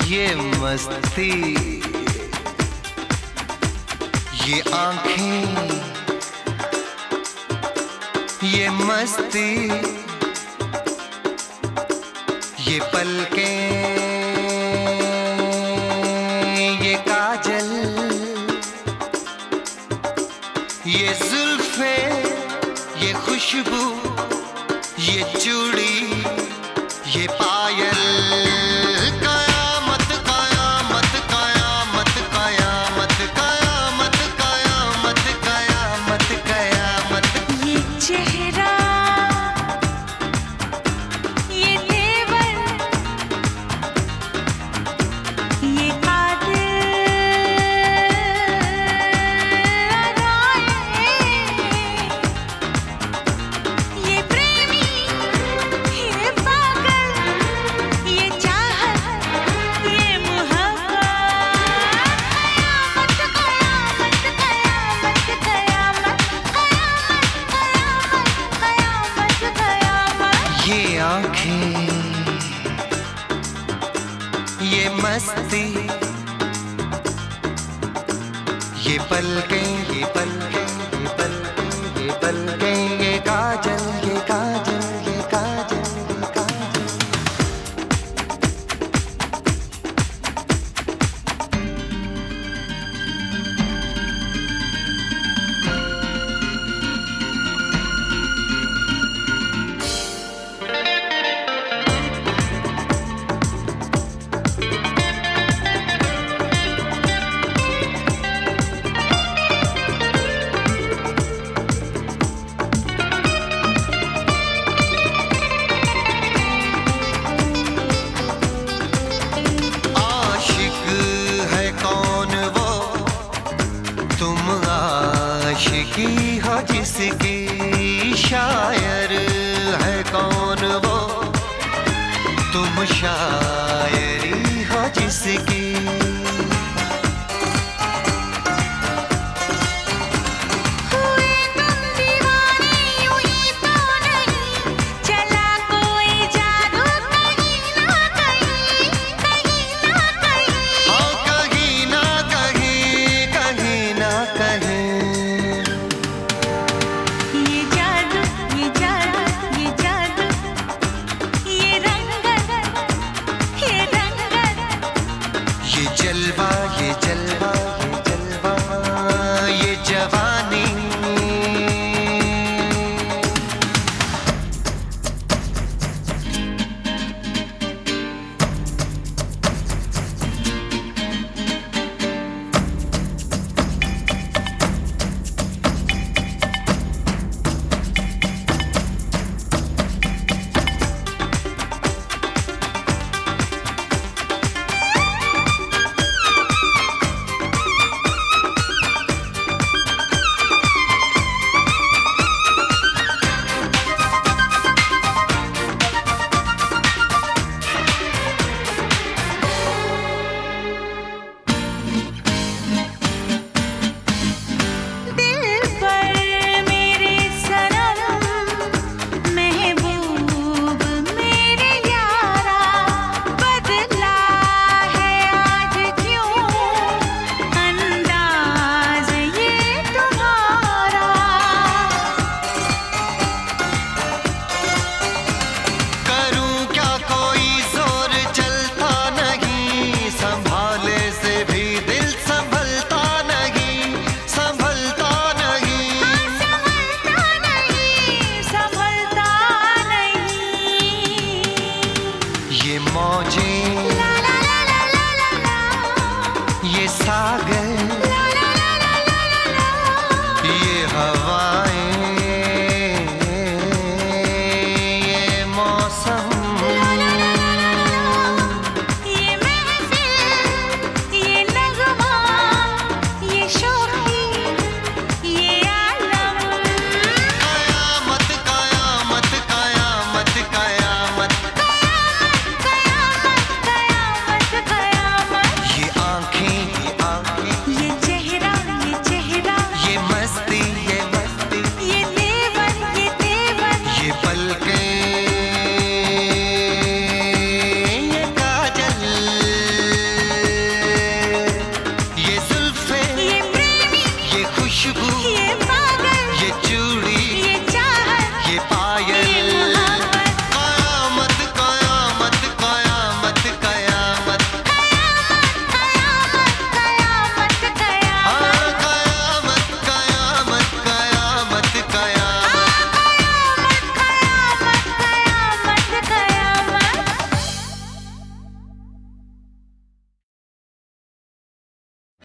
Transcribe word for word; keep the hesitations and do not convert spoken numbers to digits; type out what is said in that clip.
ये मस्ती, ये आंखें, ये मस्ती, ये पलकें, ये काजल, ये जुल्फे, ये खुशबू, ये चूड़ी, ये पायल, कयामत कयामत कयामत कयामत कयामत कयामत कयामत कयामत। ये चेहरा, ये तेवर, ये कातिल अदाएं, ये प्रेमी, ये पागल, ये चाहत, ये मोहब्बत, कयामत कयामत कयामत कयामत कयामत कयामत। ये आंखें, ये मस्ती, ये पलकें, ये पलकें, ये पलकें, ये पलकें, ये काजल, ये काजल, ये काजल, ये काजल। आशिक है कौन वो, तुम आशिकी हो जिसकी, शायर है कौन वो, तुम शायरी हो जिसकी।